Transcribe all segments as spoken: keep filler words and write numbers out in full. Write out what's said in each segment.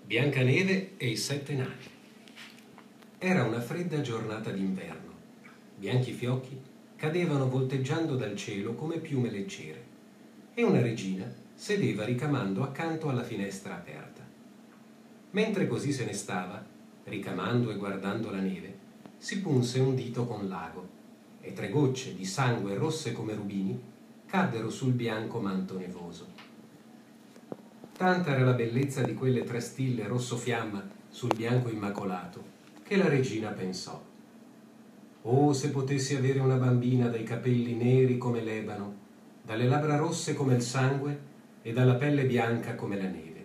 Biancaneve e i sette nani. Era una fredda giornata d'inverno. Bianchi fiocchi cadevano volteggiando dal cielo come piume leggere e una regina sedeva ricamando accanto alla finestra aperta. Mentre così se ne stava, ricamando e guardando la neve, si punse un dito con l'ago e tre gocce di sangue rosse come rubini caddero sul bianco manto nevoso. Tanta era la bellezza di quelle tre stille rosso fiamma sul bianco immacolato che la regina pensò: oh, se potessi avere una bambina dai capelli neri come l'ebano, dalle labbra rosse come il sangue e dalla pelle bianca come la neve.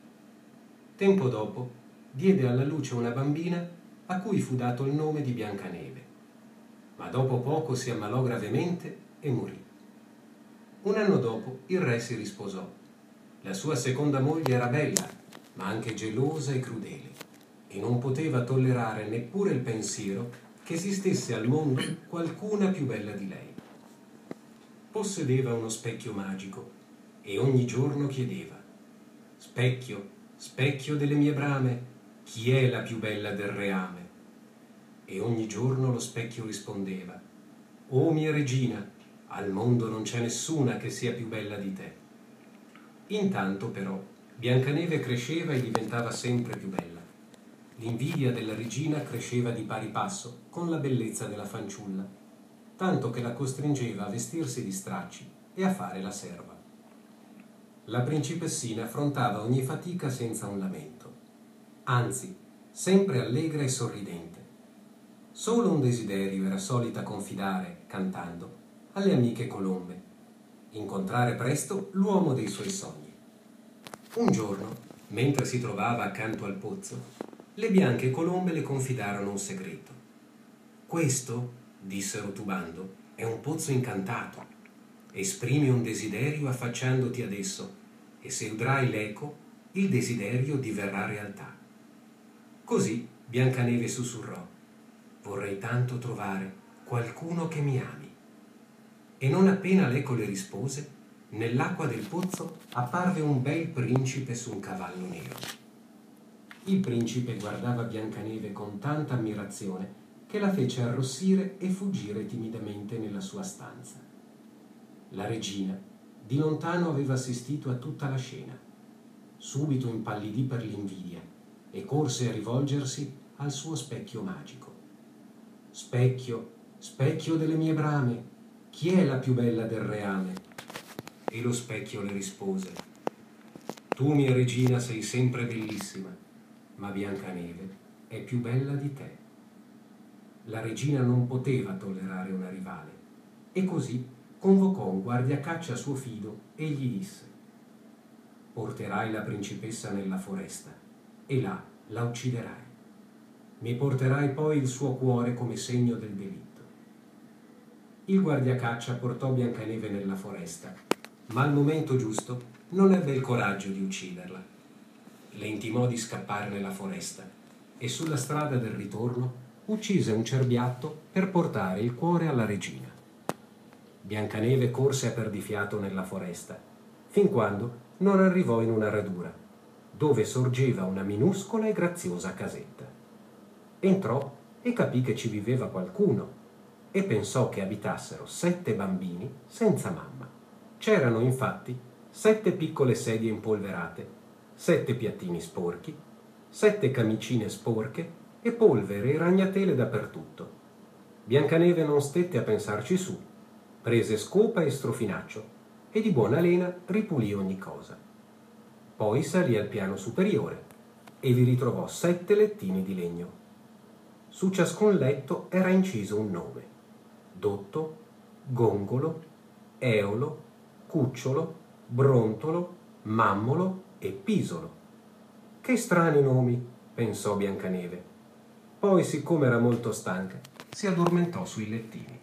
Tempo dopo diede alla luce una bambina a cui fu dato il nome di Biancaneve, ma dopo poco si ammalò gravemente e morì. Un anno dopo il re si risposò. La sua seconda moglie era bella, ma anche gelosa e crudele, e non poteva tollerare neppure il pensiero che esistesse al mondo qualcuna più bella di lei. Possedeva uno specchio magico e ogni giorno chiedeva: specchio, specchio delle mie brame, chi è la più bella del reame? E ogni giorno lo specchio rispondeva: o mia regina, al mondo non c'è nessuna che sia più bella di te. Intanto però Biancaneve cresceva e diventava sempre più bella. L'invidia della regina cresceva di pari passo con la bellezza della fanciulla, tanto che la costringeva a vestirsi di stracci e a fare la serva. La principessina affrontava ogni fatica senza un lamento, anzi, sempre allegra e sorridente. Solo un desiderio era solita confidare, cantando, alle amiche colombe: incontrare presto l'uomo dei suoi sogni. Un giorno, mentre si trovava accanto al pozzo, le bianche colombe le confidarono un segreto. Questo, dissero tubando, è un pozzo incantato. Esprimi un desiderio affacciandoti ad esso, e se udrai l'eco, il desiderio diverrà realtà. Così Biancaneve sussurrò: vorrei tanto trovare qualcuno che mi ami. E non appena l'eco le rispose, nell'acqua del pozzo apparve un bel principe su un cavallo nero. Il principe guardava Biancaneve con tanta ammirazione che la fece arrossire e fuggire timidamente nella sua stanza. La regina di lontano aveva assistito a tutta la scena. Subito impallidì per l'invidia e corse a rivolgersi al suo specchio magico. Specchio, specchio delle mie brame, chi è la più bella del reame? E lo specchio le rispose: tu, mia regina, sei sempre bellissima, ma Biancaneve è più bella di te. La regina non poteva tollerare una rivale e così convocò un guardiacaccia a suo fido e gli disse: porterai la principessa nella foresta e là la ucciderai. Mi porterai poi il suo cuore come segno del delitto. Il guardiacaccia portò Biancaneve nella foresta, ma al momento giusto non ebbe il coraggio di ucciderla. Le intimò di scappare nella foresta e sulla strada del ritorno uccise un cerbiatto per portare il cuore alla regina. Biancaneve corse a perdifiato nella foresta, fin quando non arrivò in una radura, dove sorgeva una minuscola e graziosa casetta. Entrò e capì che ci viveva qualcuno, e pensò che abitassero sette bambini senza mamma. C'erano infatti sette piccole sedie impolverate, sette piattini sporchi, sette camicine sporche e polvere e ragnatele dappertutto. Biancaneve non stette a pensarci su, prese scopa e strofinaccio e di buona lena ripulì ogni cosa. Poi salì al piano superiore e vi ritrovò sette lettini di legno. Su ciascun letto era inciso un nome: Dotto, Gongolo, Eolo, Cucciolo, Brontolo, Mammolo e Pisolo. Che strani nomi, pensò Biancaneve. Poi, siccome era molto stanca, si addormentò sui lettini.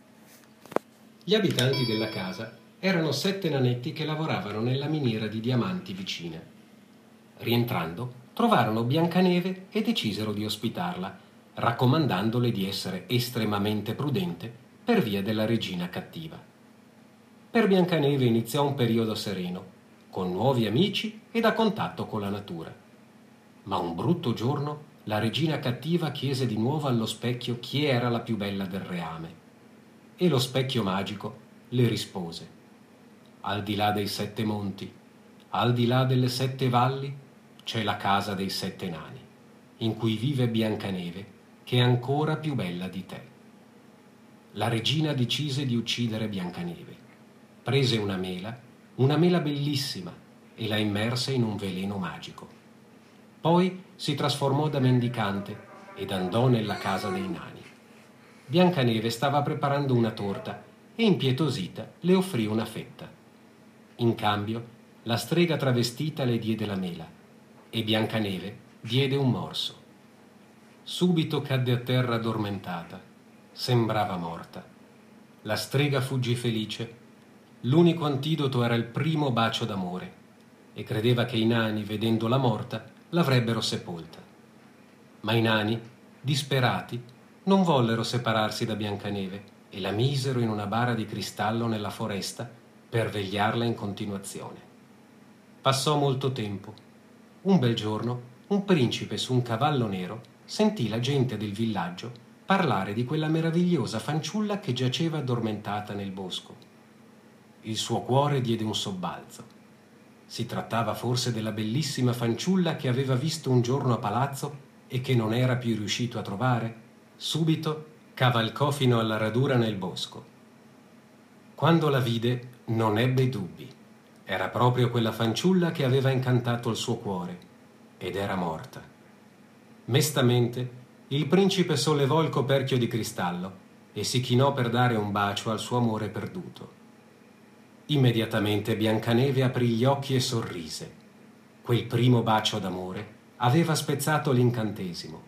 Gli abitanti della casa erano sette nanetti che lavoravano nella miniera di diamanti vicina. Rientrando, trovarono Biancaneve e decisero di ospitarla, raccomandandole di essere estremamente prudente per via della regina cattiva. Per Biancaneve iniziò un periodo sereno, con nuovi amici ed a contatto con la natura. Ma un brutto giorno la regina cattiva chiese di nuovo allo specchio chi era la più bella del reame. E lo specchio magico le rispose: al di là dei sette monti, al di là delle sette valli, c'è la casa dei sette nani, in cui vive Biancaneve, che è ancora più bella di te. La regina decise di uccidere Biancaneve. Prese una mela, una mela bellissima, e la immerse in un veleno magico. Poi si trasformò da mendicante ed andò nella casa dei nani. Biancaneve stava preparando una torta e, impietosita, le offrì una fetta. In cambio, la strega travestita le diede la mela e Biancaneve diede un morso. Subito cadde a terra addormentata. Sembrava morta. La strega fuggì felice. L'unico antidoto era il primo bacio d'amore e credeva che i nani, vedendola morta, l'avrebbero sepolta. Ma i nani, disperati, non vollero separarsi da Biancaneve e la misero in una bara di cristallo nella foresta per vegliarla in continuazione. Passò molto tempo. Un bel giorno, un principe su un cavallo nero sentì la gente del villaggio parlare di quella meravigliosa fanciulla che giaceva addormentata nel bosco. Il suo cuore diede un sobbalzo. Si trattava forse della bellissima fanciulla che aveva visto un giorno a palazzo e che non era più riuscito a trovare? Subito cavalcò fino alla radura nel bosco. Quando la vide non ebbe dubbi. Era proprio quella fanciulla che aveva incantato il suo cuore ed era morta. Mestamente il principe sollevò il coperchio di cristallo e si chinò per dare un bacio al suo amore perduto. Immediatamente Biancaneve aprì gli occhi e sorrise. Quel primo bacio d'amore aveva spezzato l'incantesimo.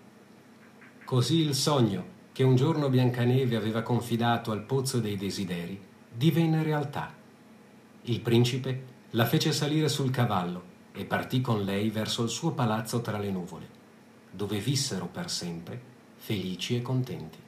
Così il sogno che un giorno Biancaneve aveva confidato al pozzo dei desideri divenne realtà. Il principe la fece salire sul cavallo e partì con lei verso il suo palazzo tra le nuvole, dove vissero per sempre felici e contenti.